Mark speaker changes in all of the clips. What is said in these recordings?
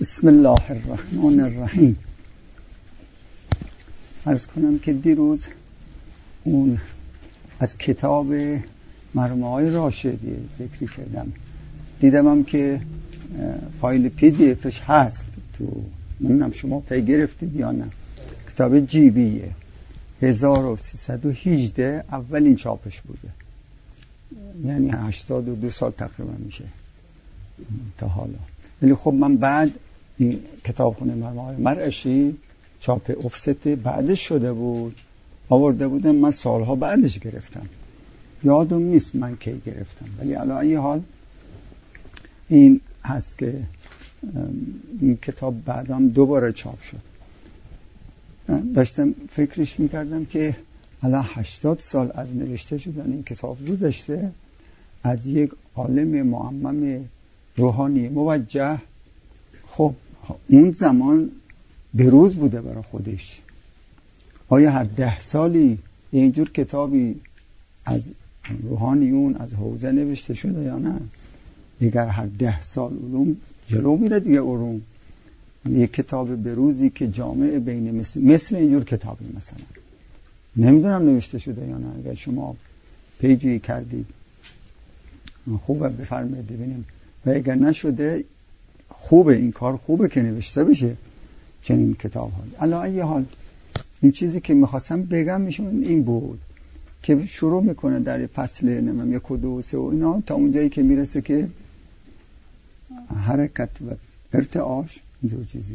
Speaker 1: بسم الله الرحمن الرحیم. عرض کنم که دیروز اون از کتاب مرحوم راشدی ذکری کردم، دیدم هم که فایل PDF ش هست تو، نمیدونم شما پی گرفتید یا نه. کتاب جیبیه 1318 اولین چاپش بوده، یعنی 82 سال تقریبا میشه تا حالا. ولی خب من بعد این کتابخونه مرحوم مرعشی چاپ افست بعدش شده بود، آورده بودم، من سالها بعدش گرفتم، یادم نیست من کی گرفتم، ولی علی ای حال این هست که این کتاب بعدم دوباره چاپ شد. داشتم فکرش میکردم که الان 80 سال از نوشته شدن این کتاب گذشته، از یک عالم معمم روحانی موجه. خب اون زمان بروز بوده برای خودش. آیا هر 10 سالی اینجور کتابی از روحانیون از حوزه نوشته شده یا نه؟ دیگر هر 10 سال علوم جلو میره دیگه. علوم یک کتاب بروزی که جامع بین مثل اینجور کتابی مثلا نمیدونم نوشته شده یا نه. اگر شما پیجی کردید خوبه بفرمایید ببینیم، و اگر نشده خوبه، این کار خوبه که نوشته بشه چنین کتاب ها. علی ای حال این چیزی که میخواستم بگم میشون این بود که شروع میکنه در فصل نمیم 1 و 2 و 3 و اینا تا اونجایی که میرسه که حرکت و ارتعاش اینجور چیزی،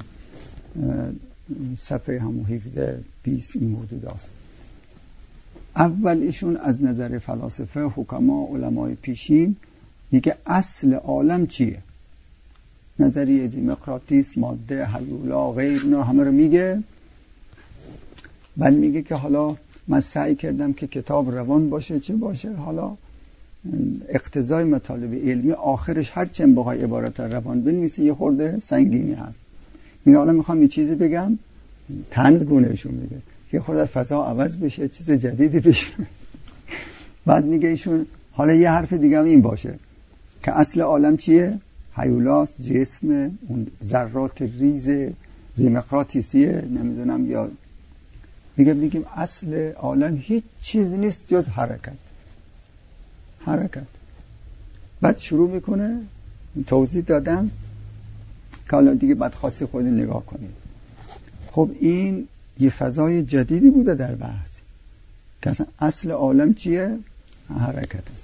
Speaker 1: صفحه همون 17 20 این حدود است. اول ایشون از نظر فلاسفه، حکما، علمای پیشین میگه اصل عالم چیه. نظریه زیمقراطیس، ماده، هیولا، غیر، اینا همه رو میگه. بعد میگه که حالا من سعی کردم که کتاب روان باشه، چه باشه، حالا اقتضای مطالب علمی آخرش هر چند بخوای عبارت روان بنویسی یه خورده سنگینی هست. میگه حالا میخوام یه چیزی بگم، طنز گونهشون میگه یه خورده فضا عوض بشه، چیز جدیدی بشه. بعد میگه ایشون حالا یه حرف دیگه هم این باشه که اصل عالم چیه؟ هیولاست، جسم، اون ذرات ریز زیمقراطیسیه، نمیدونم، یا میگیم اصل عالم هیچ چیز نیست جز حرکت. بعد شروع میکنه توضیح دادم که حالا دیگه بعد خاصی خود نگاه کنید. خب این یه فضای جدیدی بوده در بحث که اصلا اصل عالم چیه؟ حرکت است.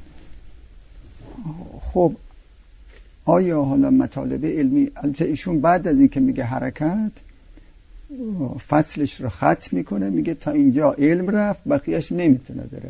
Speaker 1: خب آیا حالا مطالب علمی، البته ایشون بعد از این که میگه حرکت فصلش رو ختم میکنه، میگه تا اینجا علم رفت بقیهش نمیتونه بره.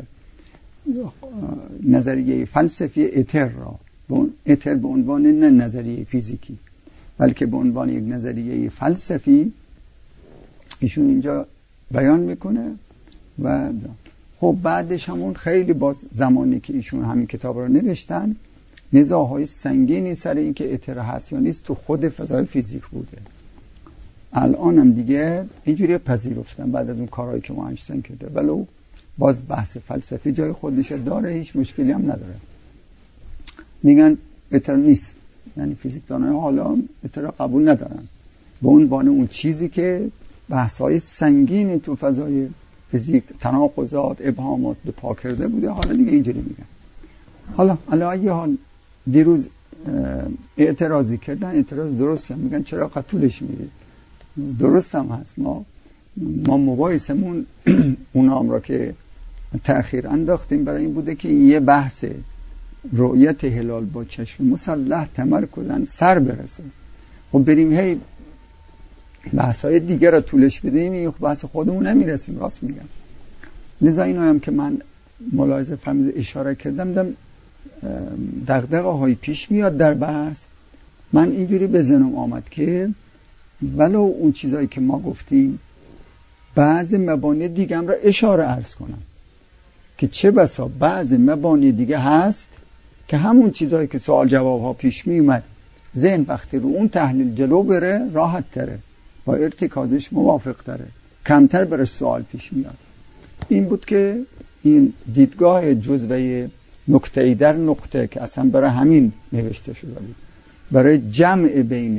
Speaker 1: نظریه فلسفی اتر را، اتر به عنوان نه نظریه فیزیکی بلکه به عنوان یک نظریه فلسفی ایشون اینجا بیان میکنه. و خب بعدش همون خیلی باز زمانی که ایشون همین کتاب رو نوشتن نزاعهای سنگینی سر این که اتر هست یا نیست تو خود فضای فیزیک بوده. الان هم دیگه اینجوری پذیرفتن بعد از اون کارهایی که ما اینشتین کرده، ولو باز بحث فلسفی جای خودش داره، هیچ مشکلی هم نداره. میگن اتر نیست، یعنی فیزیکدانای حالا اتر قبول ندارن به عنوان اون چیزی که بحث‌های سنگینی تو فضای فیزیک، تناقضات، ابهامات به پا کرده بوده. حالا دیگه اینجوری میگن. حالا علی حال دیروز اعتراضی کردن، اعتراض درست هم میگن چرا قطولش میرید، درست هم هست. ما مباحثمون اونام را که تأخیر انداختیم برای این بوده که یه بحث رؤیت هلال با چشم مسلح تمرکزاً سر برسه. خب بریم هی بحث‌های دیگر را طولش بدیم، این بحث خودمون نمیرسیم. راست میگم. لذا اینو هم که من ملاحظه فرمود اشاره کردم دغدغه‌های پیش میاد در بحث. من اینجوری به ذهنم آمد که ولو اون چیزایی که ما گفتیم بعض مبانی دیگه هم را اشاره عرض کنم که چه بسا بعض مبانی دیگه هست که همون چیزایی که سوال جواب ها پیش می اومد ذهن وقتی رو اون تحلیل جلو بره راحت تره، با ارتکازش موافق تره، کمتر برش سوال پیش میاد. این بود که این دیدگاه جزوه نقطه‌ای در نقطه که اصلا برای همین نوشته شده بود، برای جمع بین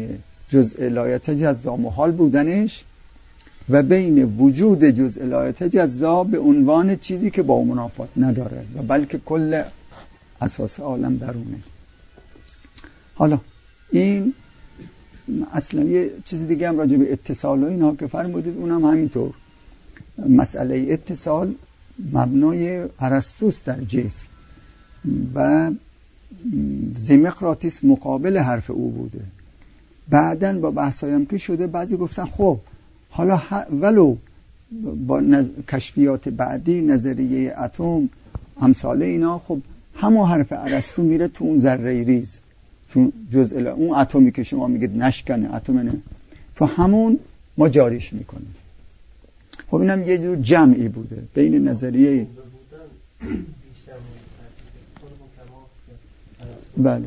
Speaker 1: جزء لا یتجزا محال بودنش و بین وجود جزء لا یتجزا به عنوان چیزی که با منافات نداره و بلکه کل اساس عالم درونه. حالا این اصلا یه چیز دیگه هم راجع به اتصال و اینا که فرمودید اونم همینطور. مسئله اتصال مبنای ارسطوست در جسم و زیمقراطیس مقابل حرف او بوده. بعدن با بحثایم که شده بعضی گفتن خب حالا ولو با کشفیات بعدی نظریه اتم امثال اینا خب همون حرف ارسطو میره تو اون ذره ریز، تو جزء اون اتمی که شما میگید نشکنه اتم نه، تو همون ما جاریش میکنیم. خب اینم یه جور جمعی بوده بین نظریه بله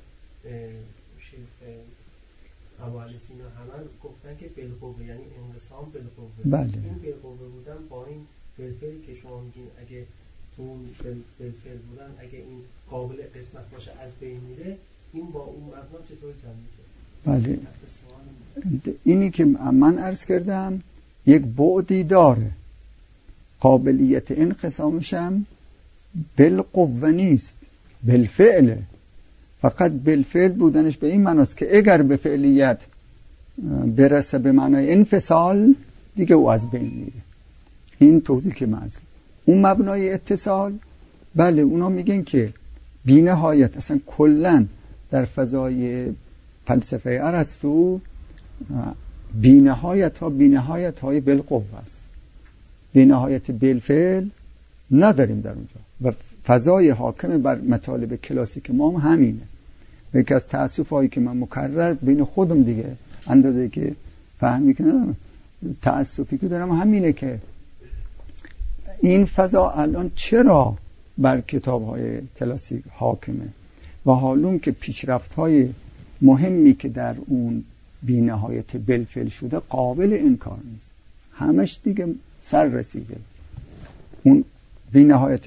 Speaker 2: حوالی سینا همه گفتن که بالقوه یعنی انقسام بالقوه.
Speaker 1: بله.
Speaker 2: این بالقوه بودن با این بالفعلی که شما میگین اگه تو اون بالفعل بودن اگه این قابل قسمت باشه از بین میره، این با اون مبنا چطور جمع میشه؟
Speaker 1: بله. اینی که من عرض کردم یک بعدی داره، قابلیت انقسامش هم بالقوه نیست، بالفعله. فقط بالفعل بودنش به این معناست که اگر به فعلیت برسه به معنای انفصال دیگه او از بین میره. این توضیح که من اون مبنای اتصال، بله اونا میگن که بی نهایت اصلا کلن در فضای فلسفه ارسطو بی نهایت های بالقوه است، بی نهایت بالفعل نداریم در اونجا و فضای حاکم بر مطالب کلاسیک ما هم همینه. یکی از تأسف‌هایی که من مکرر بین خودم دیگه اندازه که فهمی که ندارم تأسفی که دارم همینه که این فضا الان چرا بر کتاب‌های کلاسیک حاکمه و حالون که پیشرفت‌های مهمی که در اون بی‌نهایت بالفعل شده قابل انکار نیست، همش دیگه سر رسیده. اون بی‌نهایت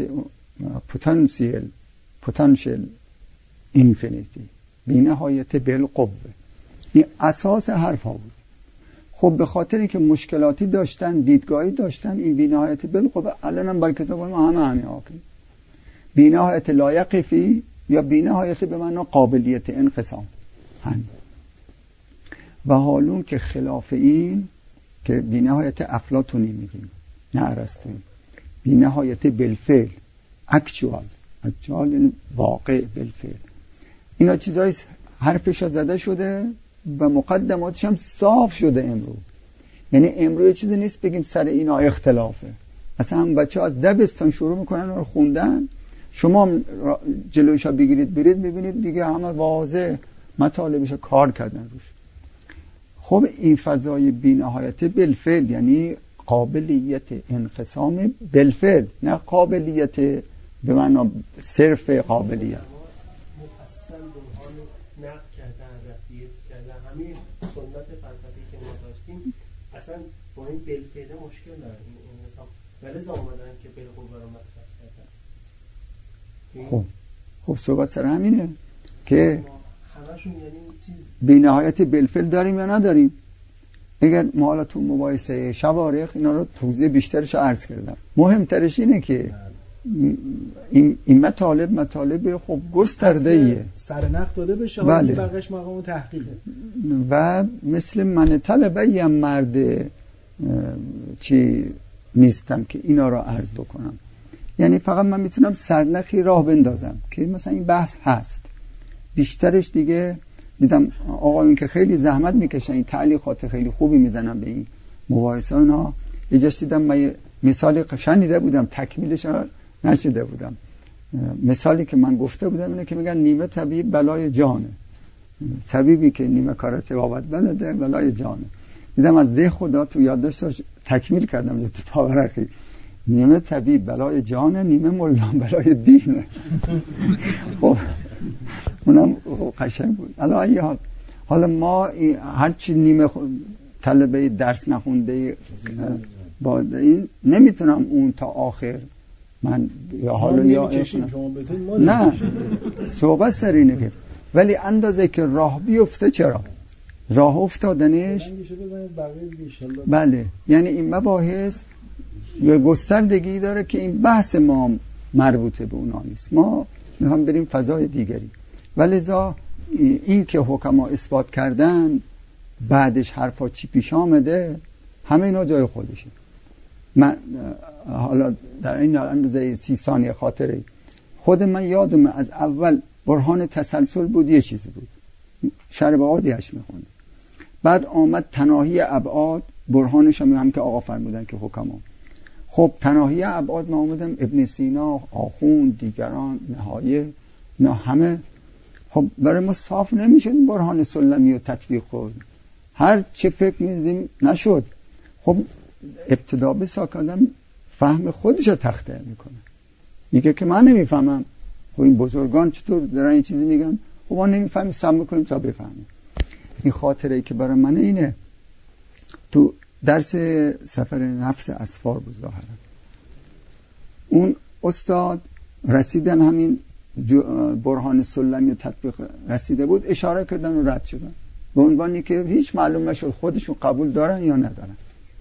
Speaker 1: potential infinity بی‌نهایت بالقوه، این اساس حرف ها بود. خب به خاطر اینکه مشکلاتی داشتن، دیدگاهی داشتن، این بی‌نهایت بالقوه الان هم بر کتاب ما همین حاکم. بی‌نهایت لایق فی یا بی‌نهایت به معنی قابلیت انقسام همین. و حالون که خلاف این که بی‌نهایت افلاطونی میگیم نه ارسطویی، بی‌نهایت بالفعل اکچوال یعنی واقع بالفعل، اینا چیزایی حرفش زده شده و مقدماتش هم صاف شده امروز. یعنی امروز چیزی نیست بگیم سر اینا اختلافه، اصلا هم بچه از دبستان شروع میکنن رو خوندن، شما جلویشا بگیرید برید ببینید دیگه همه واضح مطالبش کار کردن روش. خب این فضای بی‌نهایت بالفعل یعنی قابلیت انقسام بالفعل، نه قابلیت به معنی صرف قابلیت.
Speaker 2: مفصل برهان نقد کردن، رفیع کردن، همین سنت فلسفی که ما داشتیم اصلا با این بالفعل مشکل داره این انقسام، ولی اومدن که بالقوه رو مطرح کردن.
Speaker 1: خب صحبت سر همینه که
Speaker 2: همشون یعنی چیز
Speaker 1: بی‌نهایت بالفعل داریم یا نداریم. اگر ما حالا تو مباحثه شوارق اینا رو توضیح بیشترش عرض کردم، مهمترش اینه که این مطالب خب گسترده‌ایه،
Speaker 3: سرنخ داده بشه،
Speaker 1: بله.
Speaker 3: بقیش مقام تحقیقه
Speaker 1: و مثل من طلبه‌ایم مرد چی نیستم که اینا رو عرض بکنم. یعنی فقط من میتونم سرنخی راه بندازم که مثلا این بحث هست، بیشترش دیگه دیدم آقایون که خیلی زحمت میکشن، این تعلیقات خیلی خوبی میزنن به این مباحثه اینا. یه جاش دیدم من مثالی شنیده بودم تکمیلش نشده بودم، مثالی که من گفته بودم اینه که میگن نیمه طبیب بلای جانه، طبیبی که نیمه کار تبابت بلده بلای جانه. دیدم از ده خدا تو یادداشتش تکمیل کردم تو پاورقی، نیمه طبیب بلای جانه، نیمه ملا بلای دینه. خب اونم قشنگ بود. حالا ما هرچی نیمه طلبه درس نخونده با این نمیتونم اون تا آخر من یا حالا یا نه صحبت سر اینه که ولی اندازه که راه بیفته چرا راه افتادنش بله، یعنی این مباحث یه گستردگی داره که این بحث ما مربوطه به اونا نیست، ما میخوام بریم فضای دیگری. ولذا این که حکما اثبات کردن بعدش حرفا چی پیش آمده همه اینا جای خودشه. من حالا در این اندازه 30 ثانیه خاطره خود من یادمه از اول برهان تسلسل بود، یه چیزی بود شرب عادیش میخونده، بعد آمد تناهی ابعاد، برهانش هم که آقا فرمودن که حکما. خب تناهی ابعاد ما آمدم ابن سینا، آخوند، دیگران، نهایه، اینا همه خب برای ما صاف نمیشه برهان سلمی و تطبیق خود، هر چه فکر میدیم نشد. خب ابتدا به ساکادم فهم خودش رو تخته میکنه، میگه که من نمیفهمم. خب این بزرگان چطور دارن این چیزی میگن؟ خب ما نمیفهمیم، سم میکنیم تا بفهمیم. این خاطره ای که برای من اینه، تو درس سفر نفس اسفار بود ظاهرا اون استاد رسیدن همین برهان سلمی و تطبیق رسیده بود، اشاره کردن و رد شدن به عنوانی که هیچ معلوم نشد خودشون قبول دارن یا ندارن.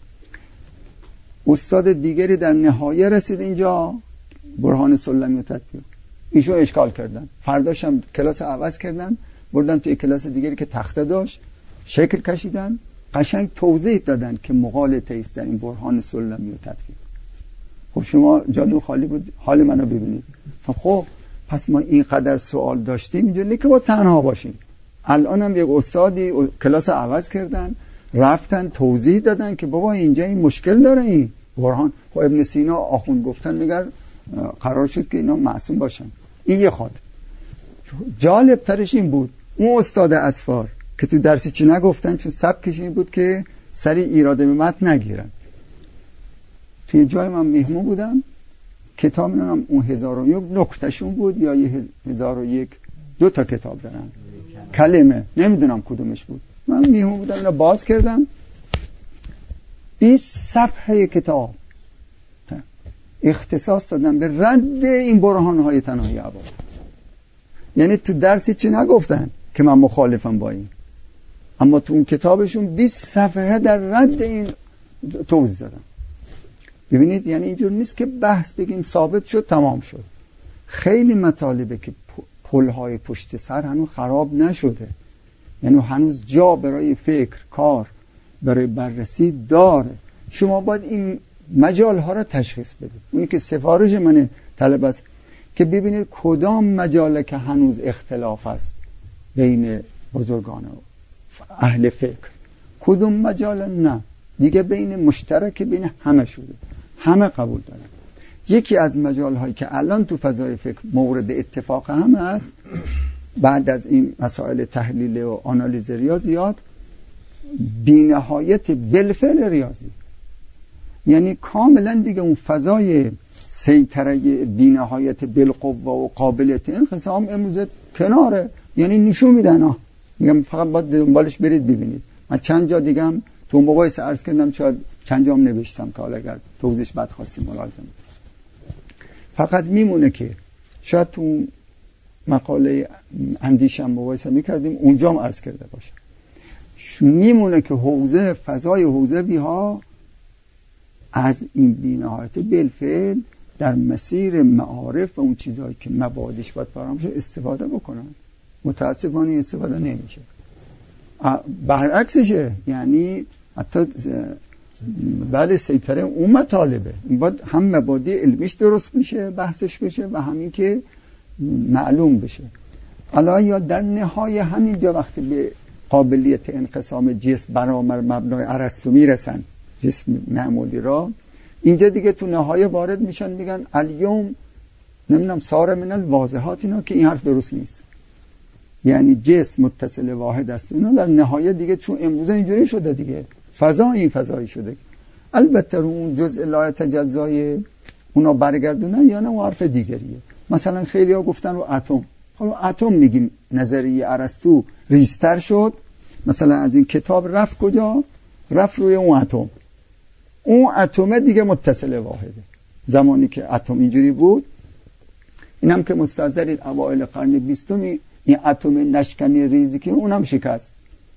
Speaker 1: استاد دیگری در نهایه رسید اینجا برهان سلمی و تطبیق، ایشو اشکال کردن، فرداش هم کلاس عوض کردن، بردن توی کلاس دیگری که تخته داشت شکل کشیدن، قشنگ توضیح دادن که مغالطه است در این برهان سلمی و تطبیق. خب شما جادو خالی بود، حال منو ببینید. خب پس ما اینقدر سوال داشتیم اینجوری که با تنها باشیم. الان هم یک استادی کلاس عوض کردن، رفتن توضیح دادن که بابا اینجا این مشکل داره این برهان. خب ابن سینا آخوند گفتن میگن قرار شد که اینا معصوم باشن. این یه خاطر. جالب ترش این بود اون استاد اسفار که تو درسی چی نگفتن، چون سبکش این بود که سری ایراده به متن نگیرن. توی جای من مهمون بودم، کتاب نمیدونم اون 1001 نکتهشون بود یا 1001 2 تا کتاب دارن کلمه نمیدونم کدومش بود. من مهمون بودم اینو باز کردم 20 صفحه کتاب اختصاص دادن به رد این برهانهای تناهی ابعاد. یعنی تو درسی چی نگفتن که من مخالفم با این، اما تو اون کتابشون 20 صفحه در رد این توضیح دادن. ببینید یعنی اینجور نیست که بحث بگیم ثابت شد تمام شد. خیلی مطالبه که پلهای پشت سر هنوز خراب نشده، یعنی هنوز جا برای فکر، کار، برای بررسی داره. شما باید این مجال ها را تشخیص بدید. اونی که سفارش من طلب است که ببینید کدام مجاله که هنوز اختلاف است بین بزرگان و اهل فکر، کدوم مجال نه دیگه بین مشترک بین همه شده، همه قبول دارن. یکی از مجال هایی که الان تو فضای فکر مورد اتفاق همه است بعد از این مسائل تحلیل و آنالیز ریاضیات، بی‌نهایت بالفعل ریاضی، یعنی کاملا دیگه اون فضای سیطره بی‌نهایت بالقوه و قابلیت انقسام امروز کناره. یعنی نشون میدن میگم فقط باید دنبالش برید ببینید. من چند جا دیگه هم تو موبایل عرض کردم، شاید چند جام نوشتم که حالا اگر توضیحش بعد خواستیم ملازم. فقط میمونه که شاید تو مقاله اندیشم موبایل میکردیم اونجا هم عرض کرده باشه، میمونه که حوزه فضای حوزوی ها از این بی‌نهایت بالفعل در مسیر معارف و اون چیزهایی که مبادیش باید فراموش استفاده بکنن. متاسفانه استفاده نمیشه، برعکسشه. یعنی حتی بله سیطره اون مطالبه این باید هم مبادی علمیش درست بشه، بحثش بشه و همین که معلوم بشه. حالا یا در نهایه همینجا وقتی به قابلیت انقسام جسم برابر مبنای ارسطو میرسن، جسم معمولی را، اینجا دیگه تو نهایه وارد میشن میگن الیوم نمیدونم سار من الواضحات، اینا که این حرف درست نیست. یعنی جسم متصل واحد است. اینا در نهایه دیگه چون امروز اینجوری شده دیگه این فضایی شده. البته رو اون جزء لا تجزای اونا برگردونن یا نه اون حرف دیگریه. مثلا خیلی ها گفتن رو اتم، حالا اتم میگیم نظریه ارسطو ریزتر شد، مثلا از این کتاب رفت کجا؟ رفت روی اون اتم. اون اتم دیگه متصل واحده. زمانی که اتم اینجوری بود، اینم که مستحضرید اوایل قرن 20 این اتم نشکنی ریزی که اونم شکست.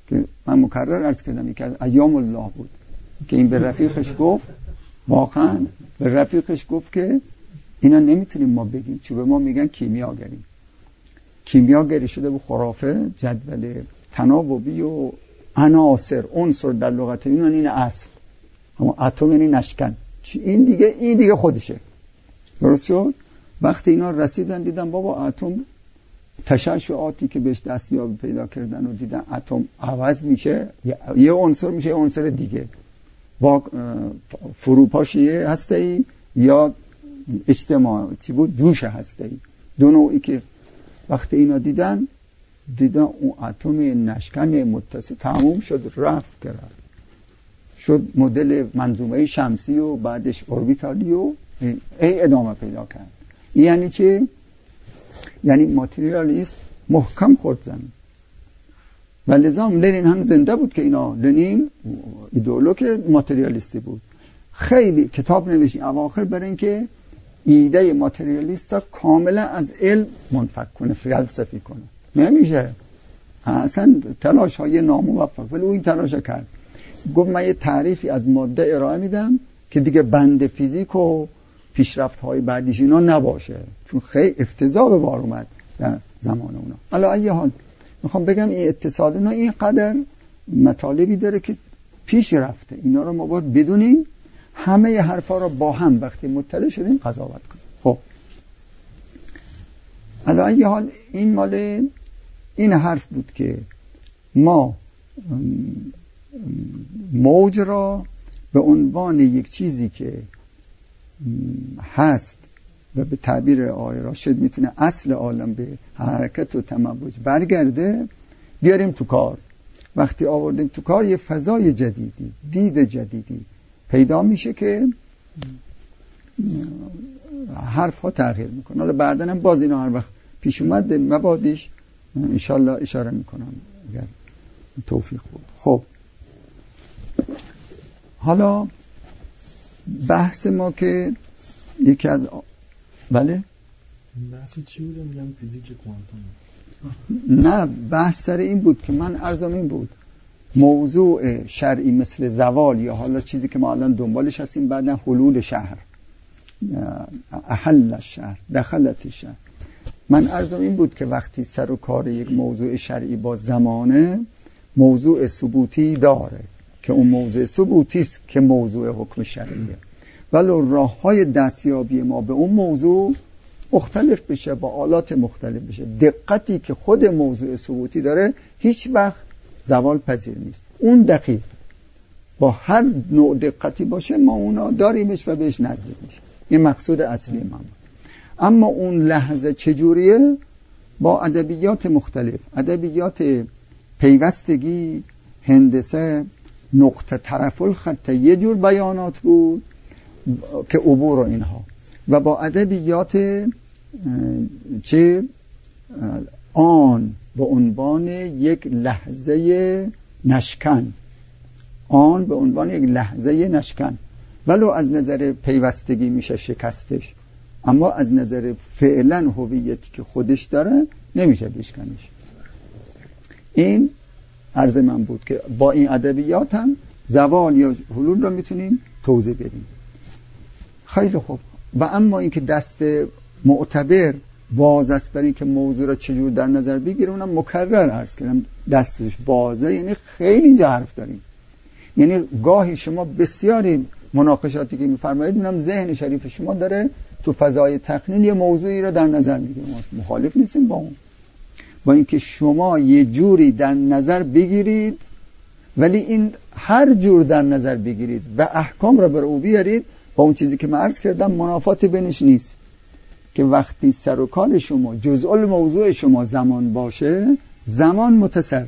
Speaker 1: که من مکرر عرض کردم یکی از ایام الله بود که این به رفیقش گفت، واقعا به رفیقش گفت که اینا نمیتونیم ما بگیم، چون به ما میگن کیمیاگری شده به خرافه، جدول تناوبی و عنصر در لغت یونان این اصل، اما اتم یعنی نشکن، این دیگه خودشه. درست شد؟ وقتی اینا رسیدن دیدن بابا اتم تشعشعاتی که بهش دستیابی پیدا کردن و دیدن اتم عوض میشه، یه عنصر میشه یه عنصر دیگه، با فروپاشی هسته‌ای یا اجتماع جوش هسته‌ای، دو نوعی که وقتی اینا دیدن اون اتم نشکن متصل تموم شد، رفت کرد شد مدل منظومه شمسی و بعدش اوربیتالی و ادامه پیدا کرد. یعنی چه؟ یعنی ماتریالیست محکم خورد زمین و لذا لنین هم زنده بود که اینا، لنین ایدئولوژی ماتریالیستی بود، خیلی کتاب نوشت اواخر برای اینکه ایده ماتریالیستا کاملا از علم منفک کنه، فلسفی کنه. نمیشه، اصلا تلاش های ناموفق، ولی او این تلاش کرد. گفت من یه تعریفی از ماده ارائه میدم که دیگه بند فیزیک و پیشرفت های بعدیش اینا نباشه، چون خیلی افتضاح به بار اومد در زمان اونا. حالا ای حال میخوام بگم این اتصال اینا اینقدر مطالبی داره که پیش رفته، اینا رو ما باید بدونیم، همه حرفا رو با هم وقتی مطلع شدیم قضاوت کنیم. خب حالا ای حال این مال این حرف بود که ما موج را به عنوان یک چیزی که هست و به تعبیر آقای راشد میتونه اصل عالم به حرکت و تموج برگرده بیاریم تو کار. وقتی آوردیم تو کار یه فضای جدیدی، دید جدیدی پیدا میشه که حرف ها تغییر میکنه. حالا بعدن هم باز اینا هر وقت پیش اومد به مبادیش انشالله اشاره میکنم اگر توفیق بود. خب حالا بحث ما که یکی از بله
Speaker 3: بحث چی بود؟ میگم فیزیک کوانتوم.
Speaker 1: نه، بحث سر این بود که من عرضم این بود موضوع شرعی مثل زوال یا حالا چیزی که ما الان دنبالش هستیم بعدن حلول شهر، احل الشهر، دخلت الشهر، من عرضم این بود که وقتی سر و کار یک موضوع شرعی با زمانه موضوع ثبوتی داره که اون موضوع ثبوتی است که موضوع حکم شرعیه، ولی راه‌های دستیابی ما به اون موضوع مختلف بشه، با آلات مختلف بشه. دقتی که خود موضوع ثبوتی داره هیچ وقت زوال پذیر نیست. اون دقیق با هر نوع دقتی باشه ما اونا داریمش و بهش نزدیک میشه. این مقصود اصلی ما. اما اون لحظه چجوریه؟ با ادبیات مختلف، ادبیات پیوستگی، هندسه، نقطه طرف الخط یه جور بیانات بود که عبور و اینها، و با ادبیات چه آن به عنوان یک لحظه نشکن، آن به عنوان یک لحظه نشکن، ولو از نظر پیوستگی میشه شکستش، اما از نظر فعلا هویتی که خودش داره نمیشه بشکنش. این عرض من بود که با این ادبیات هم زوال یا حلول رو میتونیم توضیح بدیم. خیلی خوب. و اما اینکه دست معتبر باز است برای اینکه موضوع را چجور در نظر بگیره، اونم مکرر عرض کردم دستش بازه، یعنی خیلی اینجا حرف داریم. یعنی گاهی شما بسیاری مناقشاتی که میفرمایید میبینم ذهن شریف شما داره تو فضای تقنین یه موضوعی را در نظر میگیره، مخالف نیستیم با اون، با اینکه شما یه جوری در نظر بگیرید ولی این هر جور در نظر بگیرید و احکام را بر او بیارید، با اون چیزی که من عرض کردم منافات بینش نیست. که وقتی سر و کار شما جزء الموضوع شما زمان باشه، زمان متصرمه،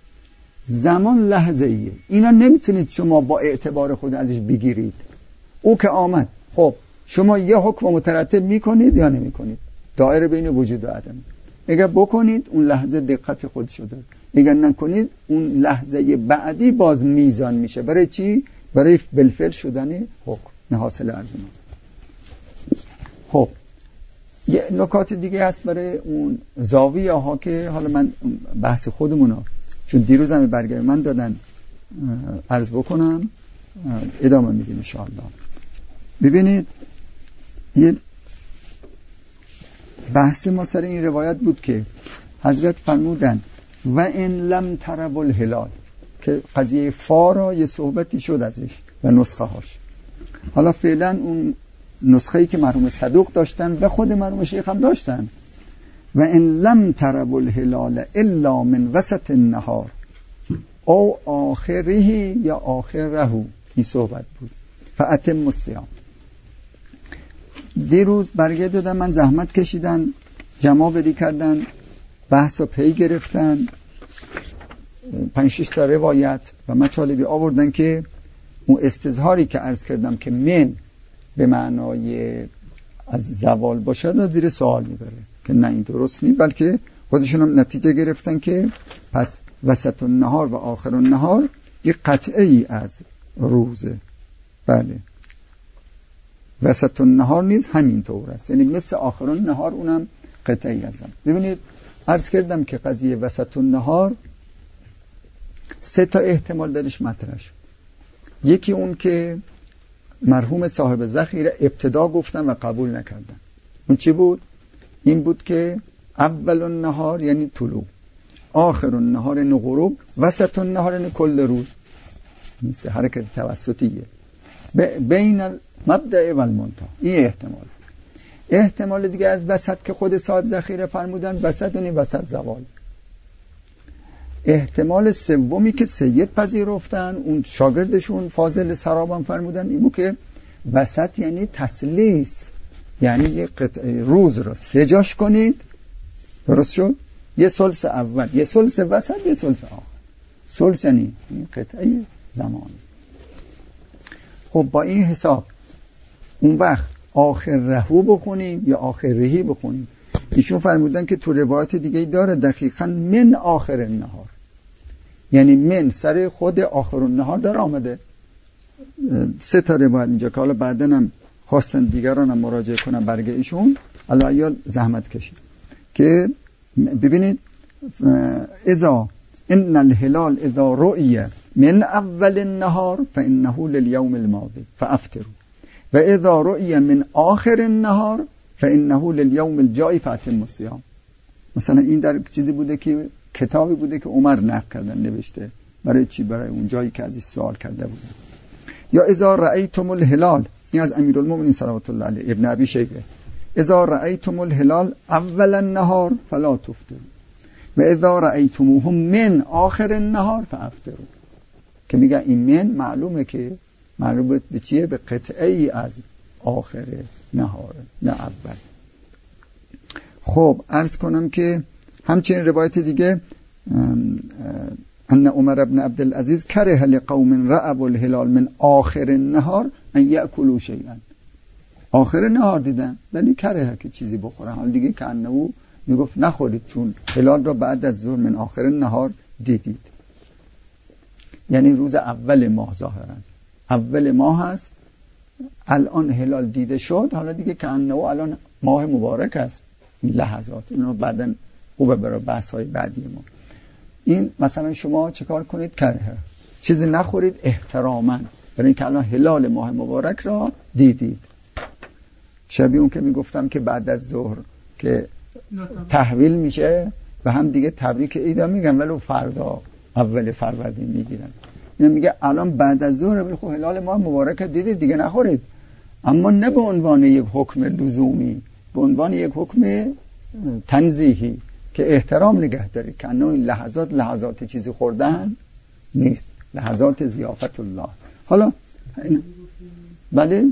Speaker 1: زمان لحظه ایه، اینا نمیتونید شما با اعتبار خود ازش بگیرید. او که آمد، خب شما یه حکم مترتب میکنید یا نمیکنید، دایره بین وجود و عدم. اگر بکنید اون لحظه دقت خودشو داره، اگر نکنید اون لحظه بعدی باز میزان میشه. برای چی؟ برای بالفعل شدن حکم. نه حاصل عرض ما. خب یه نکات دیگه هست برای اون زاویه ها که حالا من بحث خودمونو چون دیروز هم برگه من دادن عرض بکنم، ادامه میدیم ان شاء الله. ببینید یه بحث ما سر این روایت بود که حضرت فرمودن و ان لم تروا الهلال، که قضیه فارا یه صحبتی شد ازش و نسخه هاش. حالا فعلا اون نسخه‌ای که مرحوم صدوق داشتن و خود مرحوم شیخ هم داشتن، و ان لم تروا الهلال الا من وسط النهار او آخره یا آخره، این صحبت بود، فاتم الصیام. دیروز برگه دادن، من زحمت کشیدن، جمع بری کردن، بحث و پی گرفتن، 5-6 تا روایت و مطالبی آوردن که اون استظهاری که عرض کردم که من به معنای از زوال باشد و زیر سوال میبره که نه این درست نیست، بلکه خودشون هم نتیجه گرفتن که پس وسط النهار و آخر النهار یک قطعه ای از روزه. بله وسط النهار نیز همین طور است، یعنی مثل آخر النهار اونم قطعه ای ازم. ببینید عرض کردم که قضیه وسط النهار 3 تا احتمال درش مطرح شد. یکی اون که مرحوم صاحب ذخیره ابتدا گفتن و قبول نکردن. اون چی بود؟ این بود که اول النهار یعنی طلوع، آخر النهار یعنی غروب، وسط النهار یعنی کل روز. مثل حرکت توسطیه بین المبدأ و المنتهی. این احتمال. احتمال دیگه از وسط که خود صاحب ذخیره فرمودن وسط یعنی وسط زوال. احتمال سومی که سید پذیرفتن، اون شاگردشون فاضل سرابان فرمودن، اینو که وسط یعنی تسلیس، یعنی یه قطعه روز رو 3 جاش کنید، درست شد؟ یه ثلث اول، یه ثلث وسط، یه ثلث آخر. ثلث یعنی این قطعه زمانی. خب با این حساب اون وقت آخر رهو بخونیم یا آخر رهی بخونیم؟ ایشون فرمودن که تو روایت دیگه داره دقیقاً من آخر النهار، یعنی من سر خود آخر النهار در آمده. 3 تا روایت اینجا که حالا بعداً هم خواستن دیگران هم مراجعه کنن برگه ایشون، الله یا زحمت کشید که ببینید اذا ان الهلال اذا رؤی من اول النهار فانه لليوم الماضي فافطروا و اذا رؤی من آخر النهار فانه لليوم الجاي فاتموا الصيام. مثلا این در چیزی بوده که کتابی بوده که عمر نقل کردن نوشته، برای چی؟ برای اون جایی که ازش سوال کرده بودن. یا اذا رأیتم الهلال، این از امیرالمومنین صلوات الله علیه ابن ابی شیبه، اذا رأیتم الهلال اول النهار فلا تفطروا و اذا رأیتموه من آخر النهار فافطروا، که میگه این من معلومه که مربوط به چیه؟ به قطعه ای از آخر نهار، نه اول. خب عرض کنم که همچنین روایت دیگه ان عمر ابن عبدالعزیز کره لقوم رأوا الهلال من آخر النهار ان یأکلوا شیئا. آخر نهار دیدن ولی کره که چیزی بخورن، حال دیگه که انه میگفت نخورید چون هلال را بعد از ظهر من آخر النهار دیدید، یعنی روز اول ماه. ظاهرا اول ماه هست، الان هلال دیده شد، حالا دیگه که انه الان ماه مبارک است. این لحظات اینو بعدن خوبه برای بحث های بعدی ما. این مثلا شما چیکار کنید؟ کره چیزی نخورید احتراما، برای اینکه الان هلال ماه مبارک را دیدید. شبیه اون که میگفتم که بعد از ظهر که تحویل میشه و هم دیگه تبریک عید میگن ولی فردا اول فروردین میگیرن. این میگه الان بعد از ظهر ولی خب هلال ماه مبارک دیدید دیگه نخورید، اما نه به عنوان یک حکم لزومی، به عنوان یک حکم تنزیهی که احترام نگه داره، که انه این لحظات چیزی خوردن نیست، لحظات ضیافت الله. حالا بله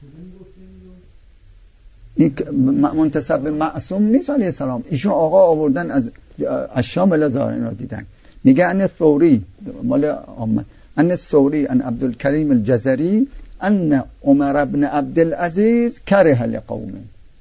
Speaker 1: این منتسب به معصوم نیست علیه السلام، ایشون آقا آوردن از شام الی ظاهر را دیدن. میگه ان ثوری مال آمد ان الثوری ان عبدالکریم الجزری ان عمر ابن عبدالعزیز کره لقوم.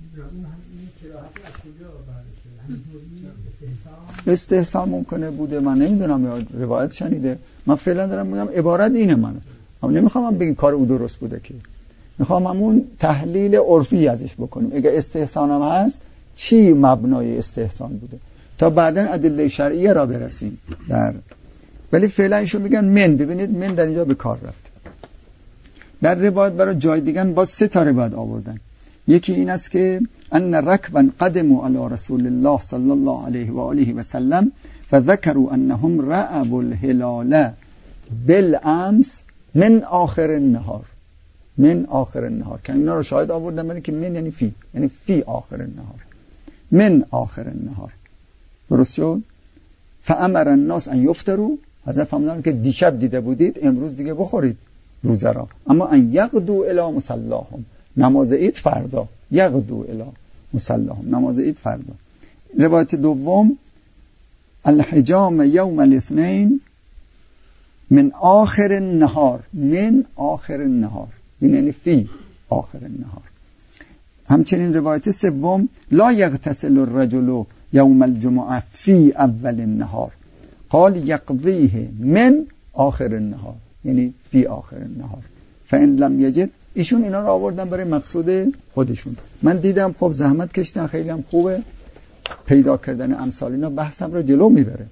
Speaker 1: استحسان ممکنه بوده، من نمیدونم، یا روایت شنیده. من فعلا دارم میگم عبارت اینه، من نمیخوام بگم کار او درست بوده، که میخوام همون تحلیل عرفی ازش بکنیم. اگه استحسان هم هست چی مبنای استحسان بوده تا بعداً ادله شرعیه را برسیم در ولی فعلا ایشون میگن من. ببینید من در اینجا به کار رفت. در روایت برای جای دیگه با 3 تا روایت آوردن. یکی این است که ان رکبا قدموا علی رسول الله صلی الله علیه و آله و سلم فذكروا انهم رأوا الهلال بالامس من آخر النهار. من آخر النهار که اینا رو شاهد آوردن برای که من یعنی فی آخر النهار، من آخر النهار. درست شد؟ فامر الناس ان یفطروا، حضرت فرمودن که دیشب دیده بودید امروز دیگه بخورید روزه را، اما ان یغدوا الی مصلاهم، نماز عید فردا، یغدوا الی مصلاهم، نماز عید فردا. روایت دوم الحجام یوم الاثنین من آخر النهار، من آخر النهار یعنی فی آخر النهار. همچنین روایت سوم لا یغتسل الرجل یوم الجمعه فی اول النهار قال یقضیه من آخر النهار یعنی فی آخر النهار فان لم یجد. ایشون اینا رو آوردن برای مقصود خودشون. من دیدم خب زحمت کشیدن، خیلی هم خوبه پیدا کردن امثال اینا، بحثم رو جلو میبره.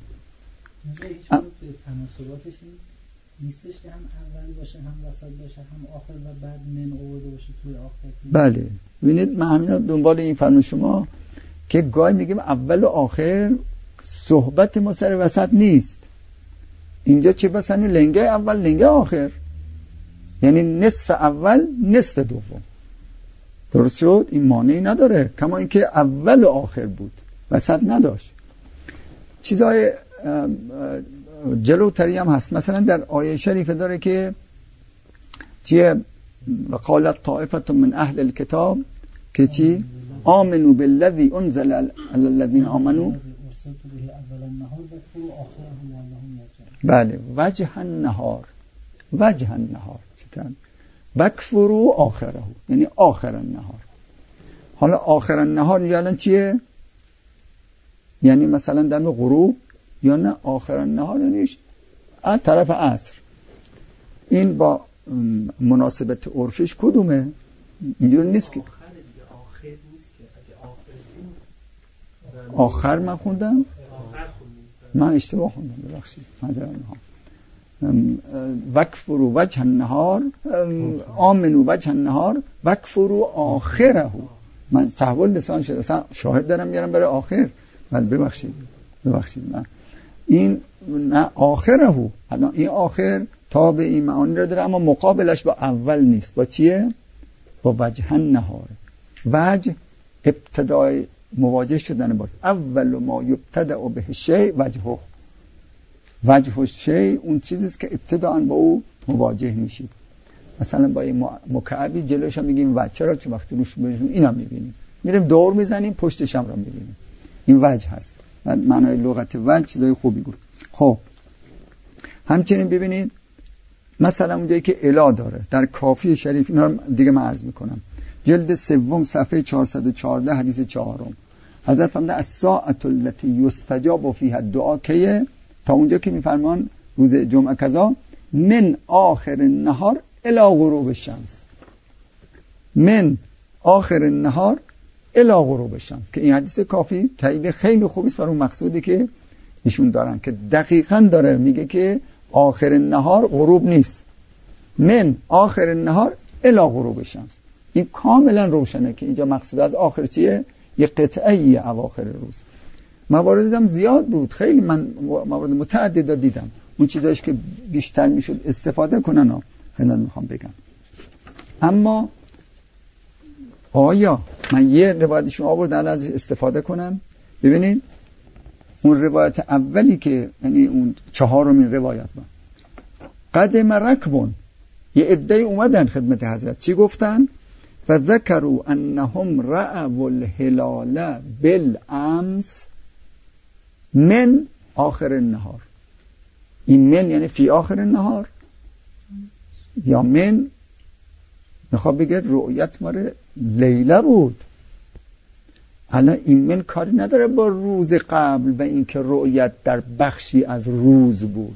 Speaker 4: تناسباتش نیستش که هم اول باشه هم وسط باشه هم آخر و بعد من آورده باشه توی آخر.
Speaker 1: بله ببینید من همین دنبال این فرمون شما که گاهی میگیم اول و آخر، صحبت ما سر وسط نیست. اینجا چه بسنی لنگه اول لنگه آخر، یعنی نصف اول نصف دوم. درست شد؟ این مانعی نداره، کما اینکه اول و آخر بود وسط نداشت. چیزای جلوتری هم هست. مثلا در آیه شریفه داره که چیه وقالت طائفه من اهل الكتاب که چی آمنوا بالذی انزل علی الذین آمنوا بله وجه النهار، وجه النهار چطور وکفروا آخره یعنی آخر النهار. حالا آخر النهار الان چیه؟ یعنی مثلا دم غروب یا نه آخر النهار یعنی از طرف عصر. این با مناسبت عرفش کدومه؟ اینجور نیست که آخر من خوندم؟ من اشتباه خوندم ببخشید. وکفروا وجه النهار آمنوا وجه النهار وکفروا آخره. من سهو لسان شد، اصلا شاهد دارم میارم برای آخر. من ببخشید من این نه آخره. الان این آخر تابع این معانی رو داره اما مقابلش با اول نیست. با چیه؟ با وجه النهار. وجه ابتدای مواجه شدن باشه. اول ما یبتدأ به شیء وجهه، وجه شیء اون چیزیست که ابتداء با او مواجه میشید. مثلا با این مکعبی جلوش هم میگیم وجه، چرا؟ چون وقتی روش بزنیم اینا میبینیم، میریم دور میزنیم پشتش هم رو میبینیم. این وجه هست. معنای لغت وجه چیزای خوبی گفت. خب همچنین ببینید مثلا اونجایی که الا داره در کافی شریف، اینا دیگه من عرض میکنم، جلد سوم صفحه 414 حدیث 4 حضرت فرمودن الساعة التي یستجاب فیها الدعاء که تا اونجا که میفرمان روز جمعه کذا من آخر النهار الی غروب الشمس، من آخر النهار الی غروب الشمس، که این حدیث کافی تایید خیلی خوبی است برای اون مقصودی که ایشون دارن که دقیقاً داره میگه که آخر النهار غروب نیست، من آخر النهار الی غروب الشمس. این کاملا روشنه که اینجا مقصود از آخر چیه؟ یه قطعه اواخر روز. موارد دیدم زیاد بود، خیلی من موارد متعدد دیدم. اون چیزایش که بیشتر میشد استفاده کنن خیلی میخوام بگم. اما آیا من یه روایتشون آوردن ازش استفاده کنم؟ ببینید اون روایت اولی که یعنی اون 4مین روایت من قدم رکبون، یه عده‌ای اومدن خدمت حضرت چی گفتن؟ فذكروا انهم رأوا الهلال بالامس من آخر النهار. این من یعنی فی آخر النهار یا من میخواد بگه رؤیت ماره لیله بود. الان این من کاری نداره با روز قبل و اینکه رؤیت در بخشی از روز بود.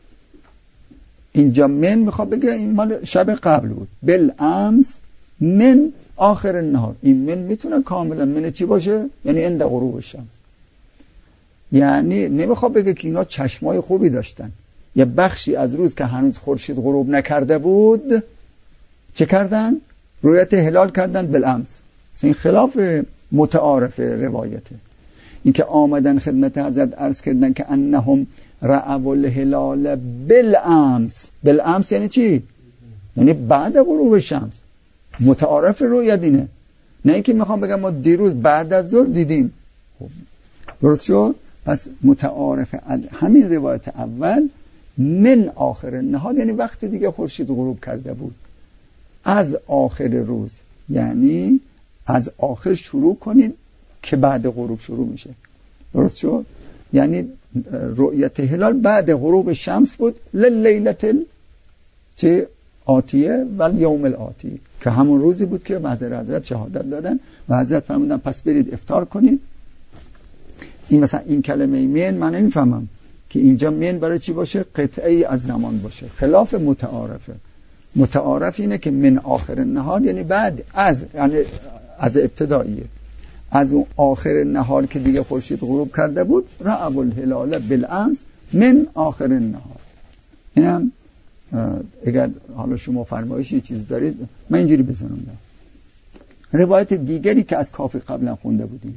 Speaker 1: اینجا من میخواد بگه این مال شب قبل بود. بالامس من آخر النهار. این من میتونه کاملا من چی باشه؟ یعنی عند غروب الشمس. یعنی نمیخواد بگه که اینا چشمای خوبی داشتن، یه بخشی از روز که هنوز خورشید غروب نکرده بود چه کردن؟ رؤیت هلال کردن بالامس. این خلاف متعارف روایته. اینکه آمدن خدمت حضرت عرض کردن که انهم رأوا الهلال بالامس. بالامس یعنی چی؟ یعنی بعد غروب شمس. متعارف رؤیت اینه، نه اینکه میخوام بگم ما دیروز بعد از ظهر دیدیم. درست شد؟ پس متعارف از همین روایت اول من آخر نهار یعنی وقت دیگه خورشید غروب کرده بود. از آخر روز یعنی از آخر شروع کنید که بعد غروب شروع میشه. درست شد؟ یعنی رؤیت هلال بعد غروب شمس بود. لیلت چه آتیه و یوم الآتی، که همون روزی بود که حضرت شهادت دادن و حضرت فرمودن پس برید افطار کنید. این مثلا این کلمه من من نمیفهمم که اینجا من برای چی باشه؟ قطعی از زمان باشه، خلاف متعارفه. متعارف اینه که من آخر نهار یعنی بعد از، یعنی از ابتداییه، از اون آخر نهار که دیگه خورشید غروب کرده بود. رأوا الهلال بالامس من آخر نهار. اینم اگر حالا شما فرمایشی چیز دارید من اینجوری بزنم. روایت دیگری که از کافی قبلا خونده بودیم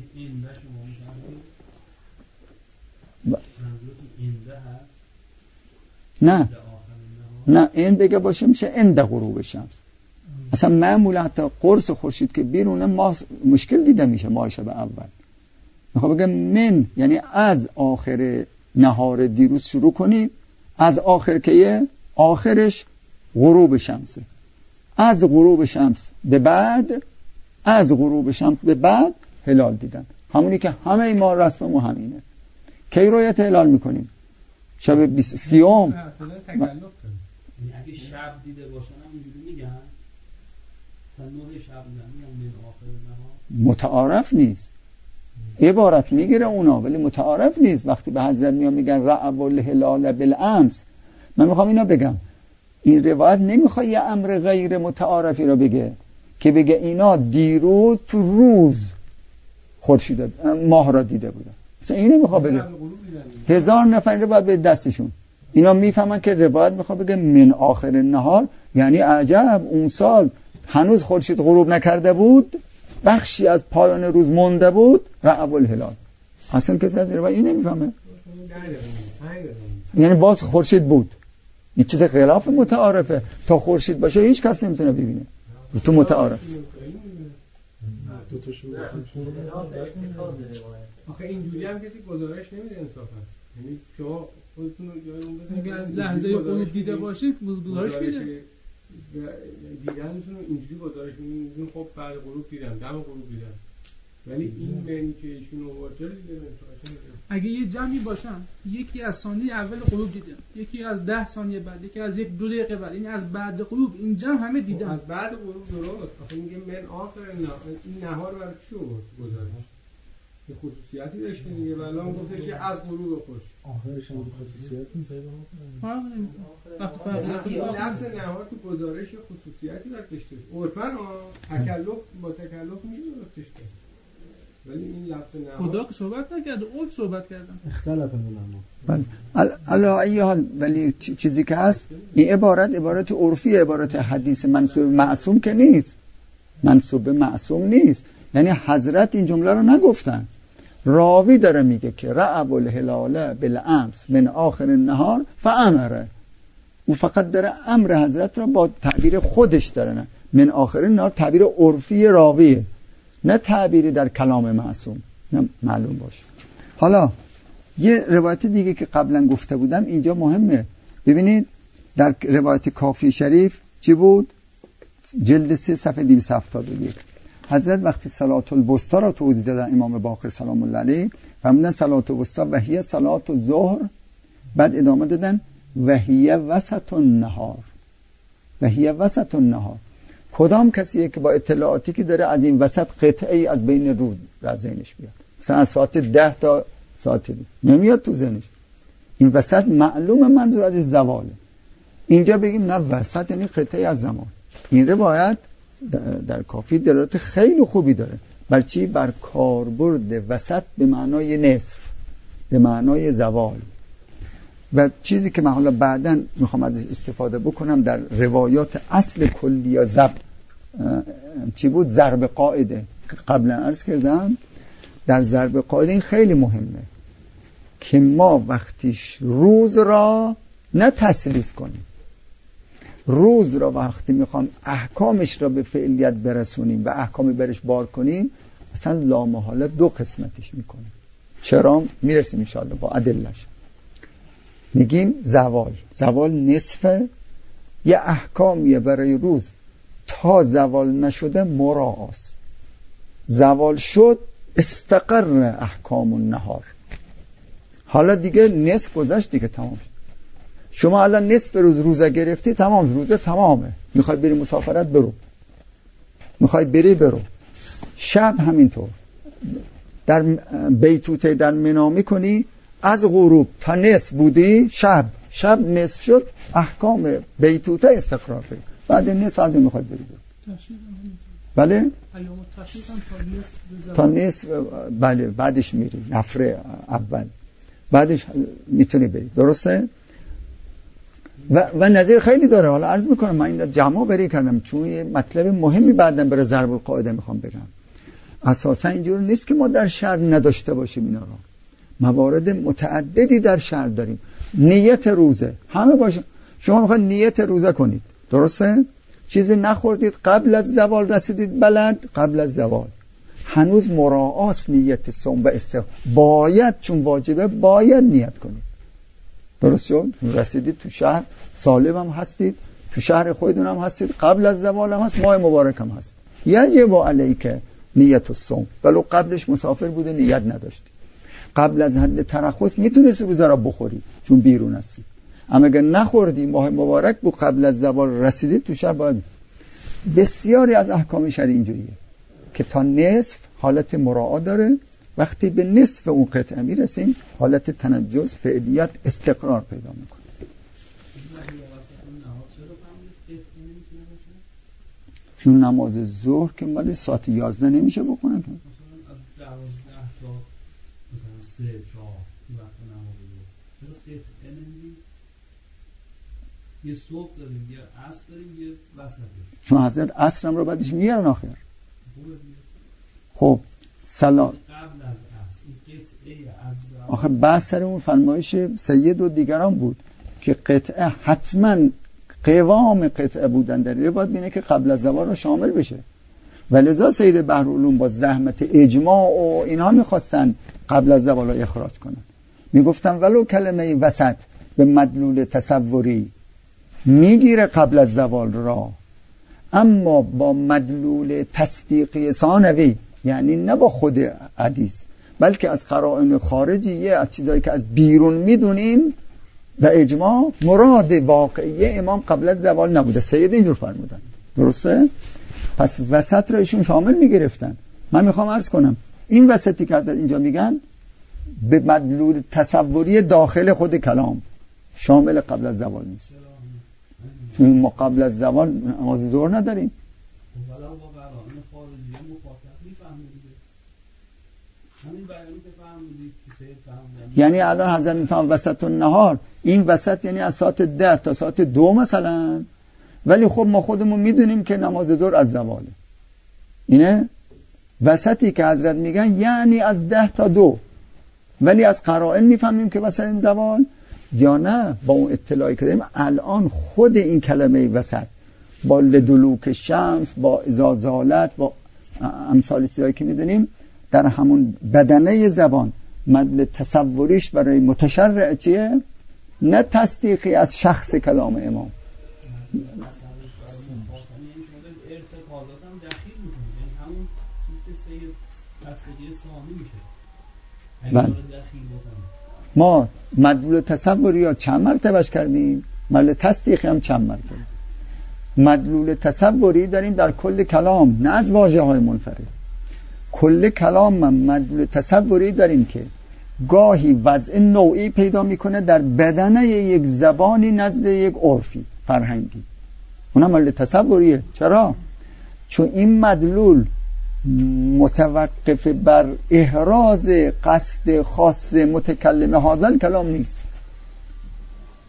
Speaker 1: نه این دیگه باشه میشه عند غروب شمس. اصلا معمولا حتی قرص خورشید که بیرونه ما مشکل دیده میشه ما شب اول. میخوام بگم من یعنی از آخر نهار دیروز شروع کنید، از آخر که آخرش غروب شمسه، از غروب شمس به بعد، از غروب شمس به بعد هلال دیدن. همونی که همه ما رسممون همینه. کی رؤیت هلال میکنیم؟ شب 30
Speaker 5: اگه شب دیده باشن هم اینجوری میگن تا 9 شب میگن آخر نهار.
Speaker 1: متعارف نیست، عبارت میگیره اونا ولی متعارف نیست. وقتی به حضرت میگن رأوا الهلال بالامس، من میخوام اینا بگم این روایت نمیخواد یه امر غیر متعارفی رو بگه که بگه اینا دیروز تو روز خورشید ماه را دیده بودن. مثلا اینو میخواد بگه 1000 نفر رو باید به دستشون. اینا میفهمن که روایت میخواد بگه من آخر نهار یعنی عجب اون سال هنوز خورشید غروب نکرده بود، بخشی از پایان روز مونده بود، رأوا الهلال. اصلا کسی از روایت این نمیفهمه. یعنی باز خورشید بود. این چیز خلاف متعارفه. تا خورشید باشه هیچ کس نمیتونه ببینه. تو متعارف
Speaker 2: آخه اینجوری هم کسی گزارش نمیده انصافا. یعنی شما خودتون رو جایون بزنید
Speaker 5: اگه از لحظه غروب دیده باشید گزارش میده.
Speaker 2: دیدنتون اینجوری گزارش میدین خب بعد غروب دیدم، دم غروب دیدم. ولی این معنی که ایشون آورد چرا دیده
Speaker 5: اگه یه جمعی باشن یکی از ثانیه اول غروب دیده، یکی از 10 ثانیه بعد، یکی از 1-2 دقیقه بعد، این از بعد غروب این جمع همه دیدن.
Speaker 2: از بعد غروب درست. آخه میگه من آخر این نهار برای چی گزارش؟ یه خصوصیتی داشته دیگه. والله گفتش که از غروب خوش
Speaker 3: آخرش هم خصوصیت نیست.
Speaker 5: وقتی فرق
Speaker 2: لفظ نهار تو گزارش خصوصیتی داشته. عرفاً تکلف با تکلف میشه درستش کرد. ولی این لفظ نهار
Speaker 5: خدا که صحبت نکرده، اول صحبت کردن.
Speaker 3: اختلاف علما.
Speaker 1: علا ای حال ولی چیزی که هست این عبارت عرفی، عبارت حدیث منسوب معصوم که نیست. منسوب معصوم نیست. یعنی حضرت این جمله رو نگفتن. راوی داره میگه که رأوا الهلال بالامس من آخر النهار فامره. او فقط داره امر حضرت رو با تعبیر خودش داره، نه من آخر النهار تعبیر عرفی راویه، نه تعبیری در کلام معصوم. نه معلوم باشه. حالا یه روایت دیگه که قبلا گفته بودم اینجا مهمه. ببینید در روایت کافی شریف چی بود؟ جلد 3 صفحه 271 حضرت وقتی صلات الوسطی را توضیح دادن امام باقر سلام الله علیه فرمودن صلات الوسطی و هی صلات الظهر، بعد ادامه دادن و هی وسط النهار. و هی وسط النهار کدام کسیه که با اطلاعاتی که داره از این وسط قطعی از بین روز در ذهنش بیاد؟ مثلا از ساعت 10 تا ساعت 2 نمیاد تو ذهنش. این وسط معلومه منظور از زواله. اینجا بگیم نه وسط یعنی قطعی از زمان. این روایت در کافی دلالت خیلی خوبی داره. بر چی؟ بر کاربرد وسط به معنای نصف، به معنای زوال. و چیزی که من حالا بعداً میخوام ازش استفاده بکنم در روایات اصل کلی یا چی بود؟ ضرب قاعده. قبلا عرض کردم در ضرب قاعده این خیلی مهمه که ما وقتیش روز را نه تسلیث کنیم، روز را وقتی میخوام احکامش را به فعلیت برسونیم و احکامی برش بار کنیم، اصلا لامحاله دو قسمتش میکنیم. چرا؟ میرسیم انشاءالله با ادلش. میگیم زوال نصفه، یه احکامیه برای روز تا زوال نشده مراعاست. زوال شد استقر احکام النهار، حالا دیگه نصف گذشت دیگه، تمام شد. شما الان نصف روزه گرفتی، تمام، روزه تمامه. میخوای بری مسافرت برو، میخوای بری برو. شب همینطور در بیتوته در منا میکنی، از غروب تا نصف بودی، شب نصف شد، احکام بیتوته استقرار شد. بعد نصف از میخوای بری برو. بله
Speaker 5: ایام التشریق هم
Speaker 1: تا نصف بله، بعدش میری نفره اول، بعدش میتونی بری. درسته؟ و نظیر خیلی داره. حالا عرض میکنم من این جمع بری کردم چون یه مطلب مهمی بعدن برای ضرب القاعده میخوام بگم. اساسا اینجور نیست که ما در شرع نداشته باشیم اینا را. موارد متعددی در شرع داریم. نیت روزه همه باشه. شما میخواید نیت روزه کنید، درسته؟ چیزی نخوردید، قبل از زوال رسیدید بلد، قبل از زوال هنوز مراعاست نیت صوم و باید، چون واجبه باید نیت کنید. درست شد؟ رسیدید تو شهر، سالم هم هستید، تو شهر خودتون هم هستید، قبل از زوال هم هست، ماه مبارک هم هست. یجب علیک نیت الصوم، ولو قبلش مسافر بوده نیت نداشتی. قبل از حد ترخص میتونستی روزه را بخوری چون بیرون هستی، اما اگر نخوردی، ماه مبارک بود، قبل از زوال رسیدید تو شهر، باید. بسیاری از احکام شرعی اینجوریه که تا نصف حالت مراعات داره، وقتی به نصف اون قطعه میرسیم حالت تنجز، فعلیت استقرار پیدا میکنه. چون نماز ظهر که مالی ساعت 11 نمیشه بکنن که
Speaker 3: یه صبح داریم، یه عصر داریم، یه وسط داریم.
Speaker 1: چون حضرت عصر هم رو بعدش میارن آخر. خب سلام
Speaker 3: قبل از عصر این قطعه از
Speaker 1: آخه بحث سر اون فرمایش سید و دیگران بود که قطعه حتما قوام قطعه بودن در روایت بینه که قبل از زوال رو شامل بشه، ولذا سید بحرالعلوم با زحمت اجماع و اینها میخواستن قبل از زوال رو اخراج کنن. میگفتن ولو کلمه وسط به مدلول تصوری میگیره قبل از زوال را، اما با مدلول تصدیقی ثانوی، یعنی نه با خود حدیث بلکه از قرائن خارجیه، از چیزایی که از بیرون میدونیم و اجماع، مراد واقعی امام قبل از زوال نبوده. سید اینجور فرمودن، درسته؟ پس وسط را ایشون شامل میگرفتن. من میخوام عرض کنم این وسطی که اینجا میگن به مدلول تصوری داخل خود کلام، شامل قبل از زوال نیست، چون ما قبل از زوال نماز ظهر نداریم.
Speaker 3: ولو با قرائن خارجیه مخاطب میفهمید. همین بیانی که فهمیدید که سید فهمید،
Speaker 1: یعنی الان حضرت میفهم وسط النهار، این وسط یعنی از ساعت 10 تا ساعت 2 مثلا، ولی خب ما خودمون میدونیم که نماز ظهر از زواله. اینه وسطی که حضرت میگن یعنی از 10 تا 2، ولی از قرائن میفهمیم که وسط این زوال یا نه. با اون اطلاعی که داریم الان خود این کلمه وسط با لدلوک شمس، با اذا زالت، با امثال چیزایی که میدونیم در همون بدنه زبان مدل تصوریش برای متشرع چیه؟ نه تصدیقی از شخص کلام امام.
Speaker 3: ارتکازات هم دخیل میکنه، یعنی همون چیز که سید تصدیقی ثانی میشه.
Speaker 1: بله. ما مدلول تصوری ها چند مرتبهش کردیم، مدلول تصدیقی هم چند مرتبه. مدلول تصوری داریم در کل کلام، نه از واژه های منفرد. کل کلام هم مدلول تصوری داریم که گاهی وضع نوعی پیدا میکنه در بدنه یک زبانی نزد یک عرفی فرهنگی، اونم مدلول تصوریه. چرا؟ چون این مدلول متوقف بر احراز قصد خاص متکلم هذا کلام نیست.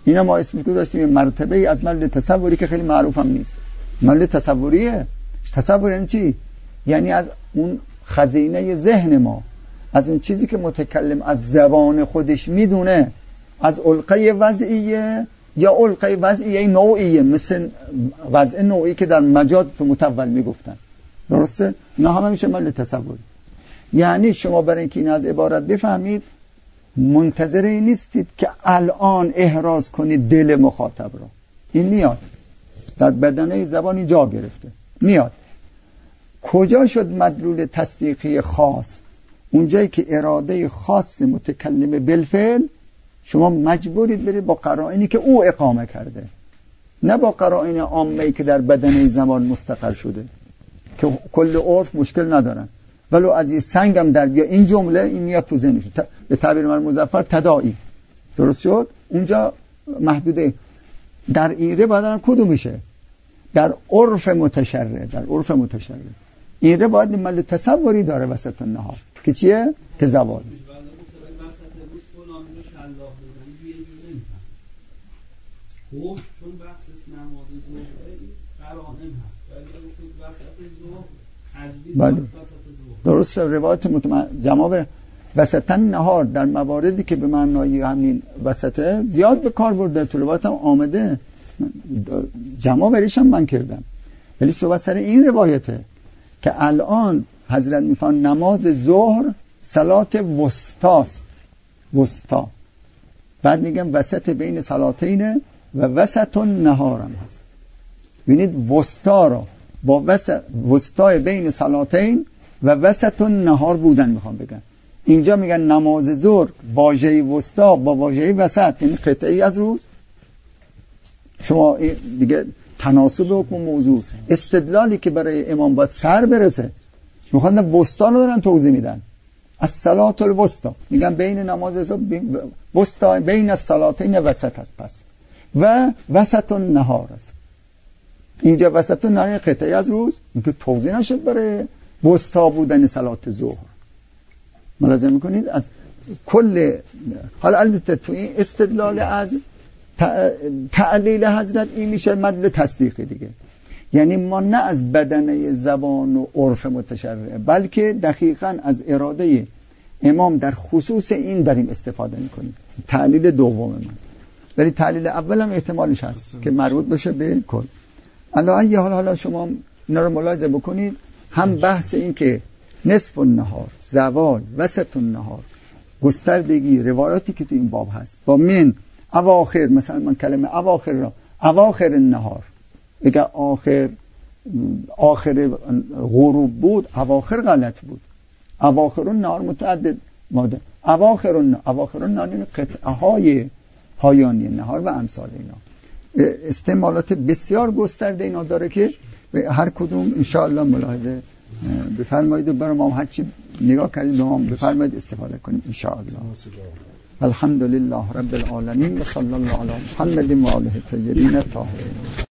Speaker 1: اینا ما اسمش گذاشتیم مرتبه ای از مبل تصوری که خیلی معروف هم نیست. مبل تصوریه. تصور یعنی چی؟ یعنی از اون خزینه ذهن ما، از اون چیزی که متکلم از زبان خودش میدونه، از علقه وضعیه یا علقه وضعیه نوعیه، مثل وضع نوعی که در مجاز تو متول میگفتن. درسته؟ اینا هم میشه مبل تصوری. یعنی شما برای اینکه این از عبارت بفهمید منتظر این نیستید که الان احراز کنید دل مخاطب را. این میاد در بدنه زبانی جا گرفته، میاد. کجا شد مدلول تصدیقی خاص؟ اونجایی که اراده خاص متکلم بالفعل شما مجبورید برید با قرائنی که او اقامه کرده، نه با قرائن عامه‌ای که در بدنه زبان مستقر شده که کل عرف مشکل ندارن. ولو از این سنگم در بیا این جمله، این میاد تو ذهنشون، به تعبیر من مظفر تداعی. درست شد؟ اونجا محدوده. در ایره باید کدوم میشه؟ در عرف متشرع. در عرف متشرع ایره باید مل تصوری داره وسط النهار که چیه؟ که زوال.
Speaker 3: خب چون بحث نماز ظهر قرائن هست ولی وسط ظهر تجدید
Speaker 1: درست. روایت جمع وسط نهار در مواردی که به معنای همین وسطه زیاد به کار برده، تو روایت هم آمده، جمع بریش هم من کردم، ولی صحبت سر این روایته که الان حضرت میفرمایند نماز ظهر صلات وسطاست، وسطا، بعد میگم وسط بین صلاتین و وسط النهار هم هست. ببینید وسطا رو با وسطای بین صلاتین و وسط النهار بودن میخوام بگم. اینجا میگن نماز ظهر واژه وسطا با واژه وسط، یعنی قطعی از روز. شما دیگه تناسب حکم موضوع، استدلالی که برای امام باید سر برسه، میخوان وسطا رو دارن توضیح میدن. از صلات الوسطا میگن بین نماز ظهر وسطا بین الصلاتین وسط است، پس و وسط النهار است. اینجا وسط النهار قطعی از روز، اینکه توضیح نشد برای وسطا بودن صلات ظهر. ملاحظه میکنید از کل. حالا البته تو این استدلال از تعلیل حضرت این میشه مدل تصدیقی دیگه، یعنی ما نه از بدنه زبان و عرف متشرع بلکه دقیقاً از اراده امام در خصوص این داریم استفاده میکنیم. تعلیل دوم من، ولی تعلیل اول هم احتمالش هست که مربوط بشه به کل. علی حالا شما اینا رو ملاحظه بکنید، هم بحث این که نصف النهار، زوال، وسط النهار، گستردگی روایاتی که تو این باب هست با من اواخر، مثلا من کلمه اواخر را اواخر النهار، اگر آخر غروب بود اواخر غلط بود. اواخر النهار متعدد ماده، اواخر النهار یعنی قطعه های پایانی نهار و امثال اینا. استعمالات بسیار گسترده اینا داره که هر کدوم انشاءالله ملاحظه بفرمایید و برای ما هر چی نگاه کردید به ما بفرمایید استفاده کنیم انشاءالله. الحمدلله رب العالمین و صلی الله علی محمد و آله الطاهرین الطاهرین.